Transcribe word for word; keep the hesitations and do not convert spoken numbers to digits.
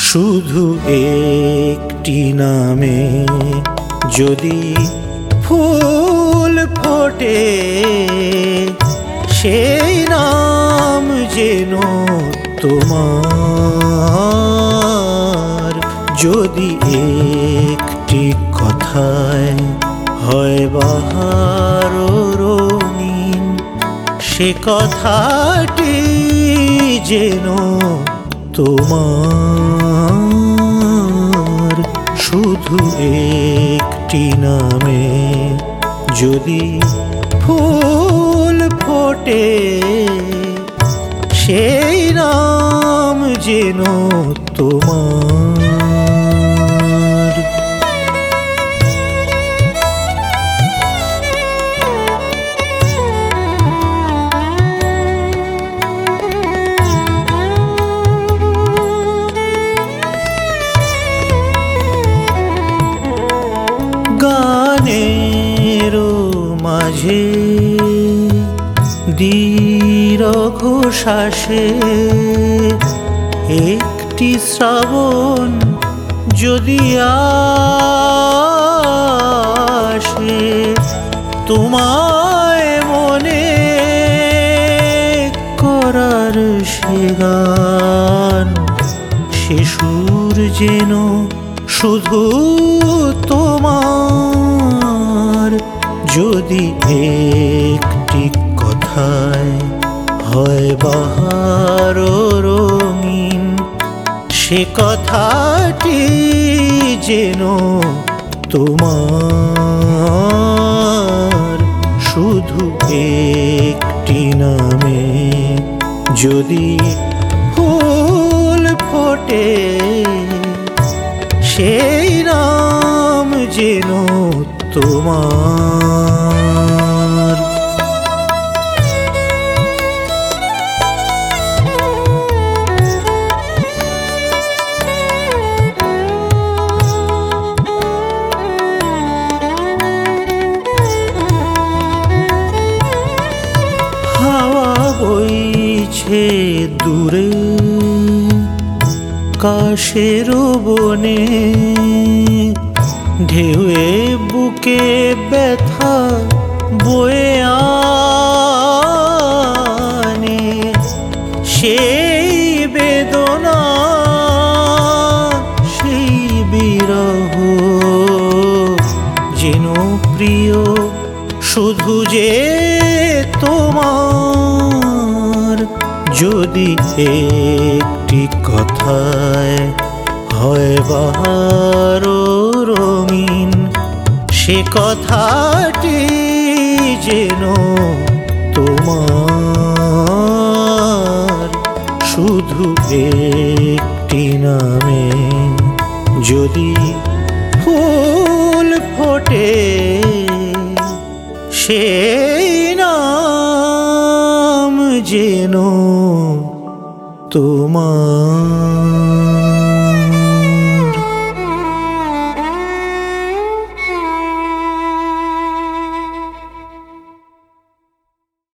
শুধু একটি নামে যদি ফুল ফোটে, সেই নাম যেন তোমার। যদি একটি কথায় হয় বাহার রঙিন, সে কথাটি যেন তোমার। শুধু একটি নামে যদি ফুল ফোটে, সেই নাম যেন তোমার। গানের মাঝে দীর্ঘ শ্বাসে একটি শ্রাবণ যদি আসে, তোমায় মনে করার সে গান, সে সুর যেন শুধু তোমার। যদি একটি কথায় হয় বাহার রঙিন, সে কথাটি যেন তোমার। শুধু একটি নামে যদি ফুল ফোটে, সেই নাম যেন তোমার। হাওয়া বইছে দূরে কাশের বনে, ঢেউয়ে বুকে ব্যথা বয়ে আনে, সেই বেদনা সেই বিরহ যেন প্রিয় শুধু যে তোমার। যদি একটি কথায় হয় বাহার রঙিন, সে কথাটি যেন তোমার। শুধু একটি নামে যদি ফুল ফোটে, সেই নাম যেন তোমার।